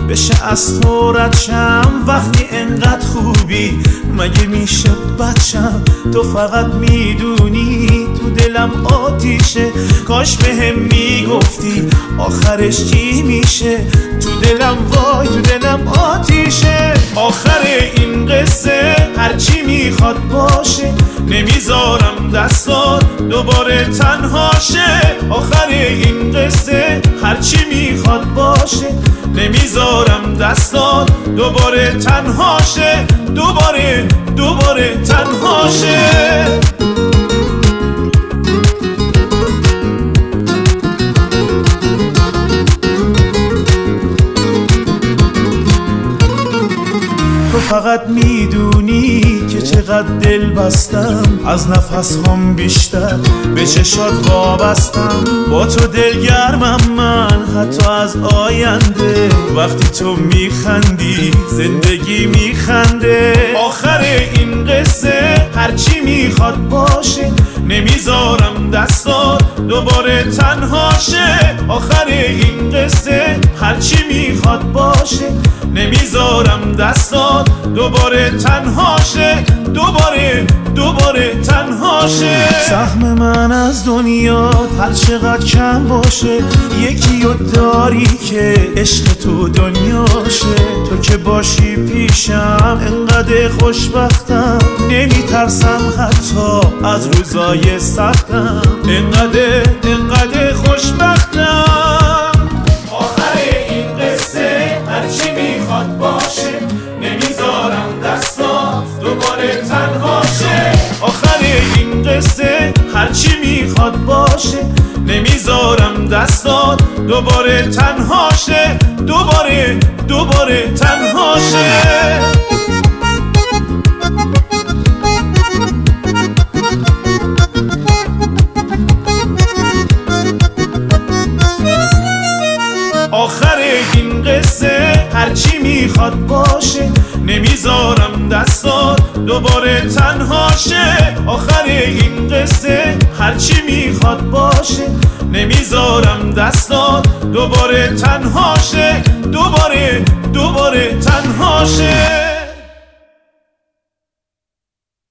بشه از تو رد شم وقتی انقدر خوبی. مگه میشه بچم تو فقط میدونی تو دلم آتیشه. کاش بهم میگفتی آخرش چی میشه. تو دلم وای تو دلم آتیشه. آخر این قصه هرچی میخواد باشه نمیذارم دستات دوباره تنها شه. آخر این قصه هرچی میخواد باشه نمیذارم دستات دوباره تنها شه. دوباره تنها شه. تو فقط میدونی که چقدر دل بستم از نفس هم بیشتر به چشات وابستم. با تو دلگرمم من حتی از آینده. وقتی تو میخندی زندگی میخنده. آخر این قصه هرچی میخواد باشه نمیذارم دستات دوباره تنها شه. آخر این قصه هرچی میخواد باشه نمیذارم دستات دوباره تنها شه. دوباره تنها شه. سهم من از دنیا هر چقدر کم باشه یکی رو داری که عشق تو دنیاشه. تو که باشی پیشم انقدر خوشبختم نمیترسم حتی از روزای سختم. انقدر خوشبختم. آخر این قصه هرچی میخواد باشه نمیذارم دستات دوباره تنها شه. آخر این قصه هرچی میخواد باشه نمیذارم دستات دوباره تنها شه. دوباره تنها شه. آخر این قصه هرچی میخواد باشه نمیذارم دستات دوباره تنها شه. آخر این قصه هرچی میخواد باشه نمیذارم دستات دوباره تنها شه. دوباره تنها شه.